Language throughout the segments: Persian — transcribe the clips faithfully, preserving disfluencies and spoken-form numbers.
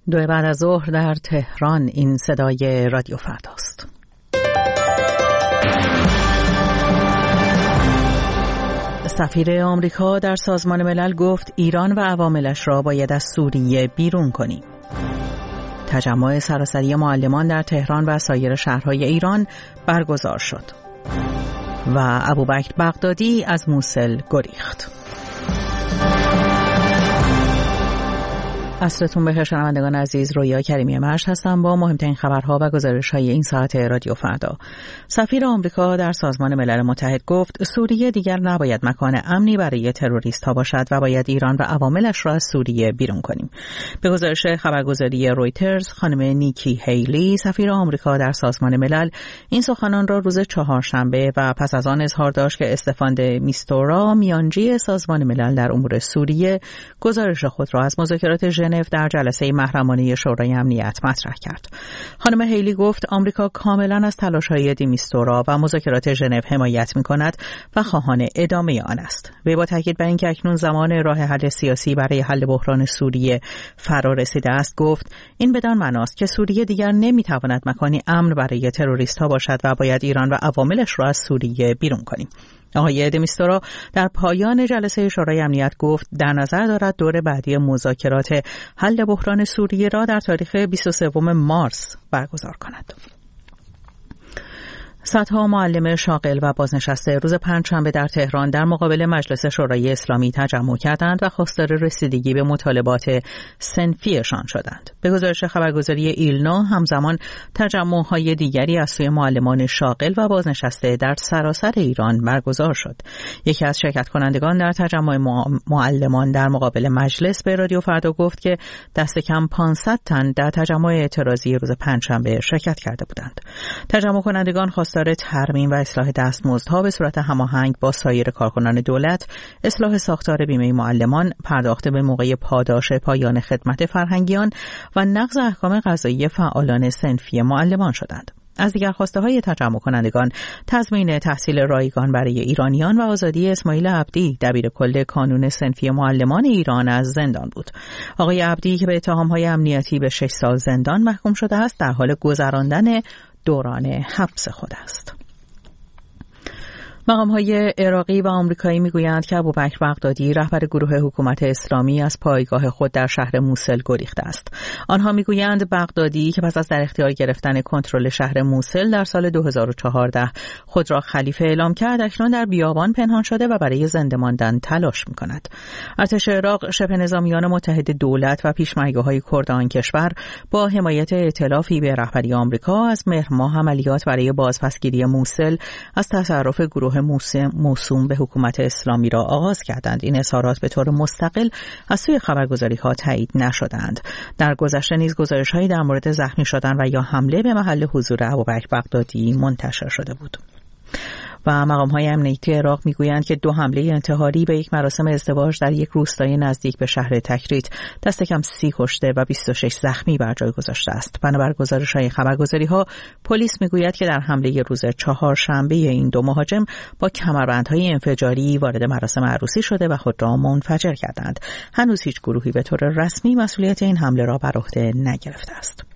دو بعد از ظهر در تهران. این صدای رادیو فرداست. سفیر آمریکا در سازمان ملل گفت ایران و عواملش را باید از سوریه بیرون کنیم. تجمع سراسری معلمان در تهران و سایر شهرهای ایران برگزار شد. و ابوبکر بغدادی از موصل گریخت. عصرتون بخیر شنوندگان عزیز، رویا کریمی مرشد هستم با مهمترین خبرها و گزارش‌های این ساعت رادیو فردا. سفیر آمریکا در سازمان ملل متحد گفت سوریه دیگر نباید مکان امنی برای تروریست‌ها باشد و باید ایران و عواملش را از سوریه بیرون کنیم. به گزارش خبرگزاری رویترز، خانم نیکی هیلی، سفیر آمریکا در سازمان ملل، این سخنان را روز چهارشنبه و پس از آن اظهار داشت که استفان د میستورا، میانجی سازمان ملل در امور سوریه، گزارش خود را از مذاکرات ژنو در جلسه محرمانه شورای امنیت مطرح کرد. خانم هیلی گفت آمریکا کاملا از تلاش‌های دیمیستورا و مذاکرات ژنو حمایت می‌کند و خواهان ادامه آن است. وی با تاکید بر اینکه اکنون زمان راه حل سیاسی برای حل بحران سوریه فرا رسیده است، گفت این بدان معناست که سوریه دیگر نمی‌تواند مکانی امن برای تروریست‌ها باشد و باید ایران و عواملش را از سوریه بیرون کنیم. آقای د میستورا در پایان جلسه شورای امنیت گفت در نظر دارد دور بعدی مذاکرات حل بحران سوریه را در تاریخ بیست و سوم مارس برگزار کند. صدها معلم شاغل و بازنشسته روز پنجشنبه در تهران در مقابل مجلس شورای اسلامی تجمع کردند و خواستار رسیدگی به مطالبات صنفیشان شدند. به گزارش خبرگزاری ایلنا، همزمان تجمع‌های دیگری از سوی معلمان شاغل و بازنشسته در سراسر ایران برگزار شد. یکی از شرکت کنندگان در تجمع معلمان در مقابل مجلس به رادیو فردا گفت که دست کم پانصد تن در تجمع اعتراضی روز پنجشنبه شرکت کرده بودند. تجمع کنندگان خواست داره ترمیم و اصلاح دستمزدها به صورت هماهنگ با سایر کارکنان دولت، اصلاح ساختار بیمه معلمان، پرداخت به موقع پاداش پایان خدمت فرهنگیان و نقض احکام قضایی فعالان صنفی معلمان شدند. از دیگر خواسته‌های تجمع کنندگان تضمین تحصیل رایگان برای ایرانیان و آزادی اسماعیل عبدی، دبیر کل کانون صنفی معلمان ایران، از زندان بود. آقای عبدی که به اتهام‌های امنیتی به شش سال زندان محکوم شده است، در حال گذراندن دوران حبس خود است. مقام‌های عراقی و آمریکایی می‌گویند که ابوبکر بغدادی، رهبر گروه حکومت اسلامی، از پایگاه خود در شهر موصل گریخته است. آنها می‌گویند بغدادی که پس از در اختیار گرفتن کنترل شهر موصل در سال دو هزار و چهارده خود را خلیفه اعلام کرد، اکنون در بیابان پنهان شده و برای زنده ماندن تلاش می‌کند. ارتش عراق، شبه نظامیان متحد دولت و پیشمرگه‌های کرد آن کشور با حمایت ائتلافی به رهبری آمریکا از مهر ماه عملیات برای بازپسگیری موصل از تصرف گروه موسوم به حکومت اسلامی را آغاز کردند. این اظهارات به طور مستقل از سوی خبرگزاری‌ها تایید نشدند. در گذشته نیز گزارش‌هایی در مورد زخمی شدن و یا حمله به محل حضور ابوبکر بغدادی منتشر شده بود. و مقام‌های امنیتی عراق می‌گویند که دو حمله انتحاری به یک مراسم ازدواج در یک روستای نزدیک به شهر تکریت دست کم سی کشته و بیست و شش زخمی بر جای گذاشته است. بنابر گزارش‌های خبرگزاری‌ها، پلیس می‌گوید که در حمله روز چهارشنبه این دو مهاجم با کمربندهای انفجاری وارد مراسم عروسی شده و خود را منفجر کردند. هنوز هیچ گروهی به طور رسمی مسئولیت این حمله را بر عهده نگرفته است.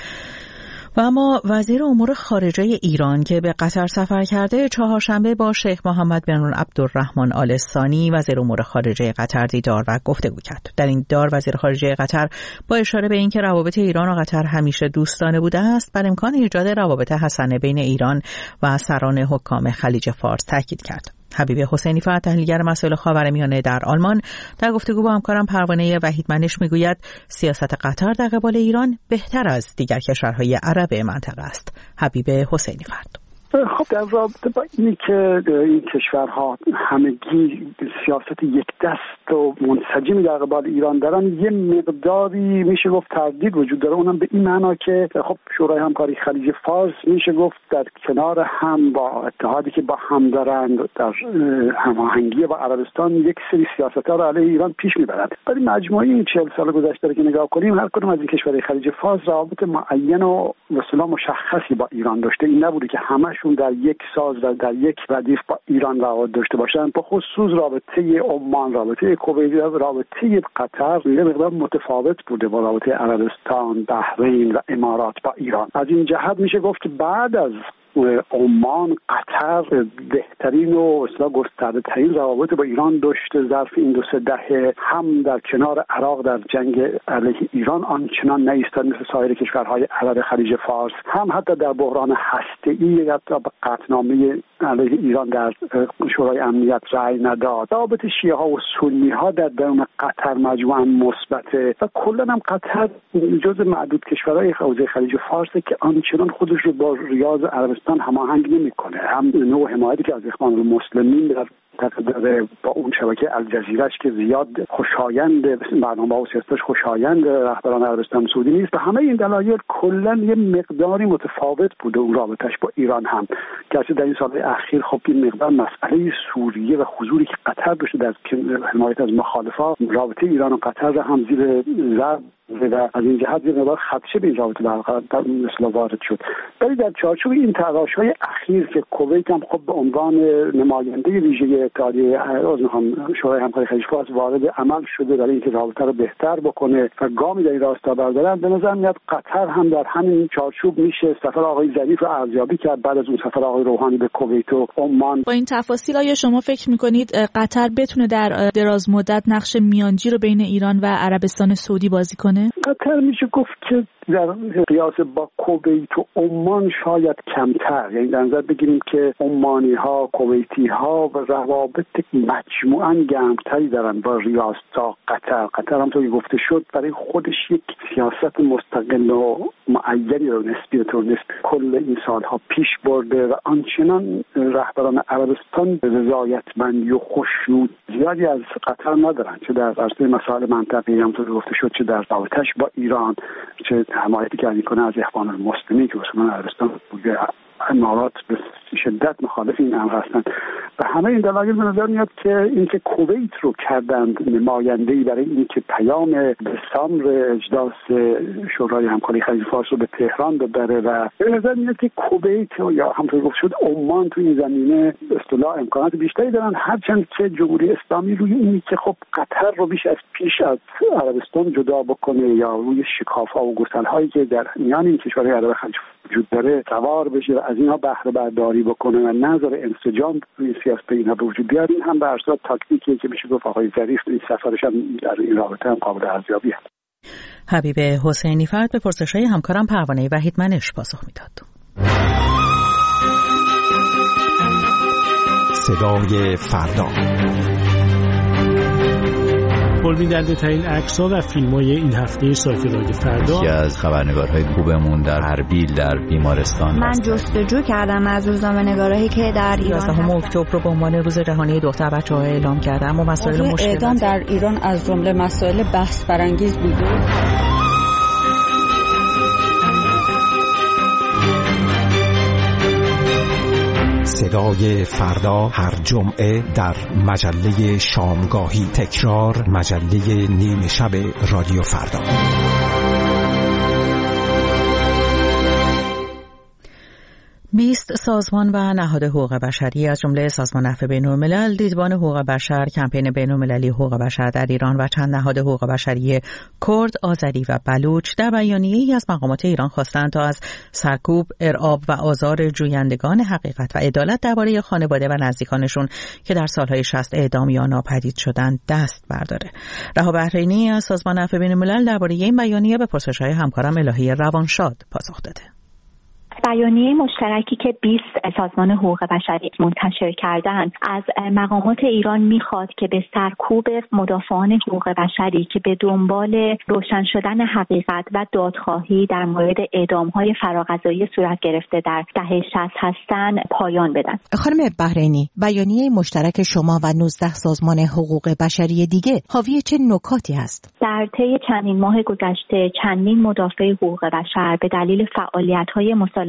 و اما وزیر امور خارجه ایران که به قطر سفر کرده، چهارشنبه با شیخ محمد بن عبدالرحمن آل ثانی، وزیر امور خارجه قطر، دیدار و گفتگو کرد. در این دیدار وزیر خارجه قطر با اشاره به اینکه روابط ایران و قطر همیشه دوستانه بوده است، بر امکان ایجاد روابط حسنه بین ایران و سران حکام خلیج فارس تاکید کرد. حبیب حسینی فرد، تحلیلگر مسائل خاورمیانه در آلمان، در گفتگو با همکارم پروانه وحیدمنش میگوید سیاست قطر در قبال ایران بهتر از دیگر کشورهای عرب منطقه است. حبیب حسینی فرد: خب در رابطه با اینی که این کشورها همگی سیاست یک دست و منسجمی در قبال ایران دارن، یه مقداری میشه گفت تردید وجود داره. اونم به این معنا که خب شورای همکاری خلیج فارس میشه گفت در کنار هم با اتحادی که با هم دارند در هماهنگی با عربستان یک سری سیاست‌ها رو علیه ایران پیش میبرند. ولی مجموعه این چهل سال گذشته رو که نگاه کنیم، هر کدوم از این کشورهای خلیج فارس روابط معین و مثلا مشخصی با ایران داشته. این نبوده که همشون در یک ساز و در یک ردیف با ایران روابط داشته باشن. به خصوص رابطه عمان، رابطه کویت، رابطه قطر یه مقدار متفاوت بوده با رابطه عربستان، بحرین و امارات با ایران. از این جهت میشه گفت که بعد از عمان قطر بهترین و اصلا گسترده ترین روابط با ایران داشته. ظرف این دو سه دهه هم در کنار عراق در جنگ علیه ایران آنچنان نایستاد مثل سایر کشورهای عرب خلیج فارس، هم حتی در بحران هسته‌ای یا به قطعنامه علیه ایران در شورای امنیت رأی نداد. روابط شیعه ها و سنی ها در درون قطر مجموعاً مثبته و کلا هم قطر جزو معدود کشورهای حوزه خلیج فارس که آنچنان خودش رو با ریاض عربستان هماهنگ نمی‌کنه. هم نوع حمایتی که از اخوان المسلمین در داره با اون شبکه الجزیره‌اش که زیاد خوشایند برنامه و سیاستش خوشایند رهبران عربستان سعودی نیست. و همه این دلایل کلا یه مقداری متفاوت بوده اون رابطش با ایران هم که در این سال‌های اخیر خب این مقدار مسئله سوریه و حضوری که قطر داشته در حمایت از مخالفان، رابطه ایران و قطر را هم زیر ضرب و از این جهت یه مقدار خدشه به این رابطه برقرار مثلا وارد شد. ولی در چارچوب این تلاش‌های اخیر که کویت هم خب به عنوان نماینده ویژه اتحادیه عضو شورای همکاری خلیج فارس وارد عمل شده برای اینکه رابطه رو بهتر بکنه و گامی در این راستا بردارن، به نظر میاد قطر هم در همین چارچوب میشه سفر آقای ظریف رو ارزیابی کرد بعد از اون سفر آقای روحانی به کویت و عمان. با این تفاصیل آیا شما فکر می‌کنید قطر بتونه در دراز مدت نقش میانجی رو بین ایران و عربستان سعودی بازی کنه؟ قطر میشه گفت که در قیاس با کویت و عمان شاید کمتر، یعنی در نظر بگیریم که عمانی ها، کویتی ها و روابط مجموعاً گرمتری دارن با ریاض تا قطر. قطر هم طوری گفته شد برای خودش یک سیاست مستقل و معینی رو نسبی تو نسبی کل این سالها پیش برده و آنچنان رهبران عربستان رضایتمندی و خوشنود زیادی از قطر ندارن، چه در عرصه مسائل منطقه‌ای هم طوری گفته شد، چه در رابطش با ایران، چه حمایتی که میکنه از اخوان المسلمین که اصولا عربستان بوده. امارات به شدت مخالف این امر هستند و همه این دلایل به نظر میاد که اینکه کویت رو کردند نماینده‌ای برای اینکه پیام دسامبر اجلاس شورای همکاری خلیج فارس رو به تهران ببره و به نظر میاد که کویت یا همونطور گفته شد عمان تو این زمینه اصطلاح امکانات بیشتری دارن، هرچند که جمهوری اسلامی روی اینی که خب قطر رو بیش از پیش از عربستان جدا بکنه یا روی شکاف‌ها و گسل‌هایی که در میان این کشورهای عرب خلیج وجود داره سوار بشه و از اینها بهره برداری بکنه و نظر انسجام روی سیاست اینها به وجود بیاد، این هم به ارزش تاکتیکی که میشه گفت آقای ظریف این سفرش هم در این رابطه هم قابل ارزیابیه. حبیب حسینی فرد به پرسش‌های همکارم پروانه وحیدمنش پاسخ میداد. صدای فردا. پربیننده ترین عکس‌ها و فیلم‌های این هفته سایت رادیو فردا. یکی از خبرنگارهای خوبمون در اربیل در بیمارستان. من جستجو کردم از روزنامه‌نگارایی که در ایران یازدهم اکتبر رو به عنوان روز جهانی دختر بچه‌ها اعلام کردم و مسائل مشکل اعدام در ایران از جمله مسائل بحث برانگیز بوده. صدای فردا هر جمعه در مجله شامگاهی، تکرار مجله نیمه شب رادیو فردا. بیست سازمان و نهاد حقوق بشری از جمله سازمان عفو بین‌الملل، دیدبان حقوق بشر، کمپین بین‌المللی حقوق بشر در ایران و چند نهاد حقوق بشری کرد، آذری و بلوچ در بیانیه‌ای از مقامات ایران خواستند تا از سرکوب، ارعاب و آزار جویندگان حقیقت و عدالت درباره خانواده و نزدیکانشون که در سالهای شصت اعدام یا ناپدید شدند دست برداره. رها بحرینی از سازمان عفو بین‌الملل درباره این بیانیه به پرسش‌های همکارم الهی روانشاد پاسخ داده. بیانیه مشترکی که بیست سازمان حقوق بشری منتشر کردند از مقامات ایران میخواد که به سرکوب مدافعان حقوق بشری که به دنبال روشن شدن حقیقت و دادخواهی در مورد اعدام‌های فراقضایی صورت گرفته در دهه شصت هستند پایان بدن. خانم بحرینی، بیانیه مشترک شما و نوزده سازمان حقوق بشری دیگه حاوی چه نکاتی است؟ در طی چندین ماه گذشته چندین مدافع حقوق بشر به دلیل فعالیت‌های مسالمت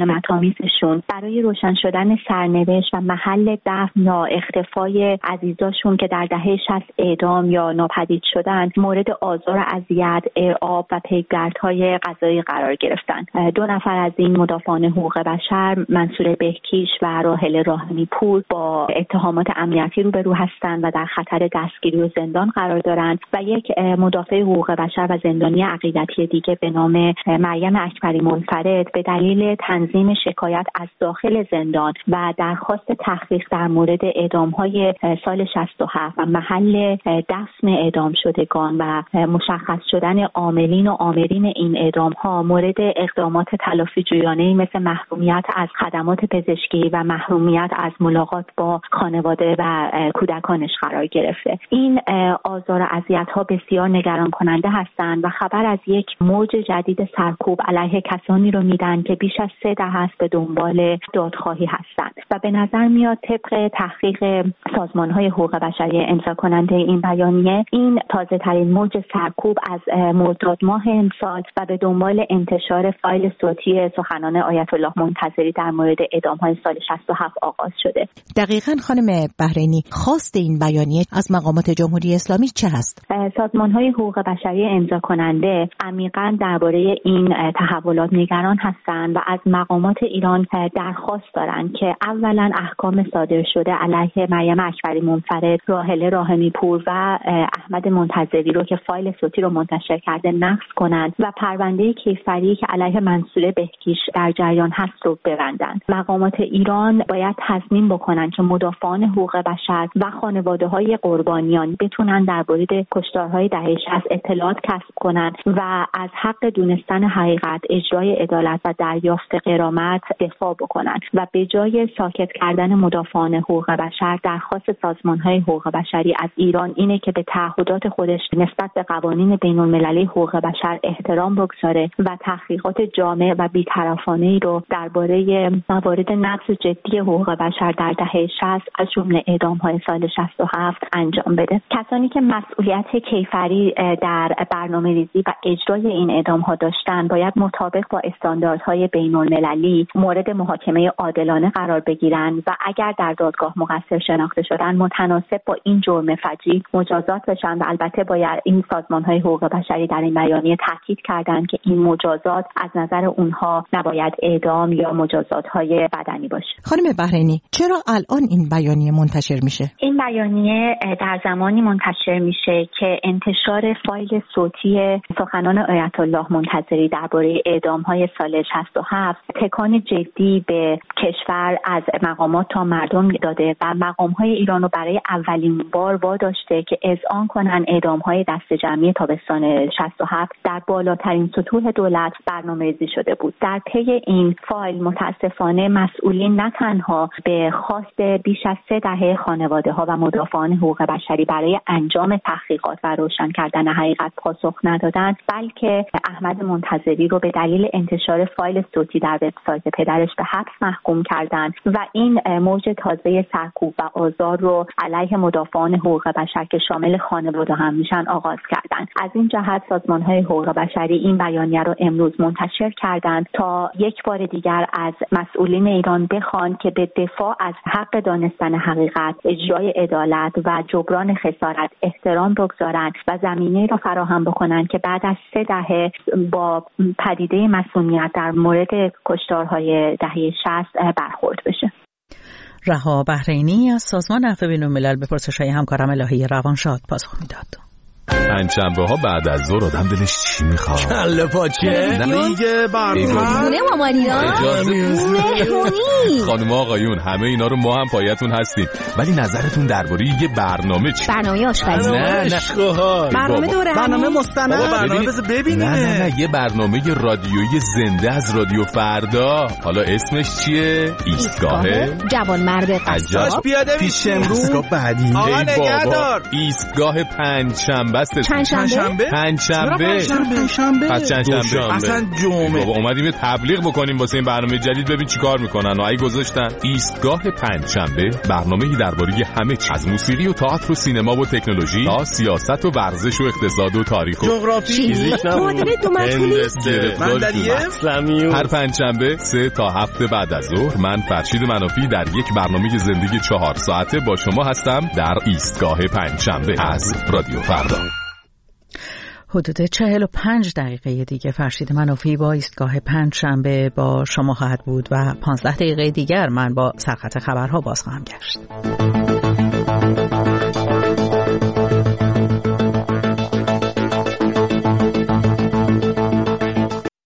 مسامیزشون برای روشن شدن سرنوشت و محل دفن یا اختفای عزیزاشون که در دهه شصت اعدام یا ناپدید شدن مورد آزار و اذیت، ارعاب و پیگردهای قضایی قرار گرفتن. دو نفر از این مدافعان حقوق بشر، منصور بهکیش و راحله راهمی پور، با اتهامات امنیتی روبرو هستند و در خطر دستگیری و زندان قرار دارند و یک مدافع حقوق بشر و زندانی عقیدتی دیگه به نام مریم اکبری منفرد به دلیل تنظیم شکایت از داخل زندان و درخواست تحقیق در مورد اعدام‌های سال شصت و هفت و محل دفن اعدام شدگان و مشخص شدن عاملین و آمرین این اعدام‌ها مورد اقدامات تلافی جویانه‌ای مثل محرومیت از خدمات پزشکی و محرومیت از ملاقات با خانواده و کودکانش قرار گرفته. این آزار و اذیت‌ها بسیار نگران کننده هستند و خبر از یک موج جدید سرکوب علیه کسانی رو میدن که بیش از سه دهه است به دنبال دادخواهی هستند و به نظر میاد طبق تحقیق سازمان‌های حقوق بشری امضا کننده این بیانیه این تازه ترین موج سرکوب از مرداد ماه امسال و به دنبال انتشار فایل صوتی سخنان آیت الله منتظری در مورد اعدام‌های سال شصت و هفت آغاز شده. دقیقاً خانم بحرینی، خواست این بیانیه از مقامات جمهوری اسلامی چه هست؟ سازمان‌های حقوق بشری امضا کننده عمیقاً درباره این تحولات نگران هستند و از مقامات ایران درخواست دارند که اولاً احکام صادر شده علیه مریم اکبری منفرد، راحله راهمی پور و احمد منتظری رو که فایل صوتی رو منتشر کرده نقض کنند و پرونده کیفری که علیه منصور بهکیش در جریان هست رو ببندند. مقامات ایران باید تضمین بکنند که مدافعان حقوق بشر و خانواده‌های قربانیان بتونن در مورد کشتارهای دهه شصت اطلاعات کسب کنند و از حق دونستن حقیقت، اجرای عدالت و دریافت غرامت دفاع بکنند و به جای ساکت کردن مدافعان حقوق بشر درخواست سازمان‌های حقوق بشری از ایران اینه که به تعهدات خودش نسبت به قوانین بین‌المللی حقوق بشر احترام بگذاره و تحقیقات جامع و بی‌طرفانه‌ای رو درباره موارد نقض جدی حقوق بشر در دهه شصت از جمله اعدام‌های سال شصت و هفت انجام بده. کسانی که مسئولیت کیفری در برنامه‌ریزی و اجرای این اعدام‌ها داشتن باید مطابق با استانداردهای بین‌المللی مورد محاکمه عادلانه قرار بگیرند و اگر در دادگاه مقصر شناخته شدن متناسب با این جرم فجیع مجازات بشن و البته باید این سازمان‌های حقوق بشری در این بیانیه تاکید کردند که این مجازات از نظر اونها نباید اعدام یا مجازات‌های بدنی باشه. خانم بحرینی، چرا الان این بیانیه منتشر میشه؟ این بیانیه در زمانی منتشر میشه که انتشار فایل صوتی سخنان آیت الله منتظری درباره اعدام‌های سال شصت و هفت تکان جدی به کشور از مقامات تا مردم داده و مقام‌های ایران رو برای اولین بار واداشته که اذعان کنن اعدام‌های دست جمعی تابستان شصت و هفت در بالاترین سطوح دولت برنامه‌ریزی شده بود. در طی این فایل متاسفانه مسئولین نه تنها به خواست بیش از سه دهه خانواده‌ها و مدافعان حقوق بشری برای انجام تحقیقات و روشن کردن حقیقت پاسخ ندادند، بلکه احمد منتظری رو به دلیل انتشار فایل صوتی در وبسایت پدرش به حبس محکوم کردند و این موج تازه سرکوب و آزار رو علیه مدافعان حقوق بشر که شامل خانواده هم میشن آغاز کردند. از این جهت سازمان‌های حقوق بشری این بیانیه رو امروز منتشر کردند تا یک بار دیگر از مسئولین ایران بخوان که به دفاع از حق دانستن حقیقت، اجرای عدالت و جبران خسارت احترام بگذارند و زمینه را فراهم بکنند که بعد از سه دهه با پدیده مسئولیت در مورد کشتارهای دهه شصت برخورد بشه. رها بحرینی از سازمان عفو بین‌الملل به پرسش‌های همکارم الهی روانشاد پاسخ میداد. پنجشنبه ها بعد از ظهر آدم دلش چی میخواد؟ کله پاچه دیگه برنامه خونه مامانینا مهمونی. خانم آقایون همه اینا رو ما هم پایتون هستیم، ولی نظرتون درباره یه برنامه چی؟ برنامه آشپزی. نه نه برنامه دوره برنامه مستند. برنامه بذار ببینیم. نه نه نه یه برنامه رادیویی زنده از رادیو فردا. حالا اسمش چیه؟ ایستگاه جوان مرد قصاب پیاده میشیم رو بعدی. آقا نگهدار. ایستگاه پنجشنبه شنبه است. چند شنبه؟ پنج شنبه. پس چند شنبه. اصلا جمعه. بابا اومدیم تبلیغ بکنیم واسه این برنامه جدید، ببین چیکار میکنن. و ای گذاشتن ایستگاه پنج شنبه، برنامه‌ای درباره همه چیز، از موسیقی و تئاتر و سینما و تکنولوژی تا سیاست و ورزش و اقتصاد و تاریخ و جغرافی، فیزیک، معادله دو مدخلی، بندریه، هر پنج شنبه سه تا هفت بعد از ظهر من فرشید منافی در یک برنامه زندگی چهار ساعته با شما هستم در ایستگاه پنج شنبه از رادیو فردا. حدود چهل و پنج دقیقه دیگه فرشید منافی با ایستگاه پنج شنبه با شما خواهد بود و پانزده دقیقه دیگر من با سرخط خبرها باز خواهم گشت.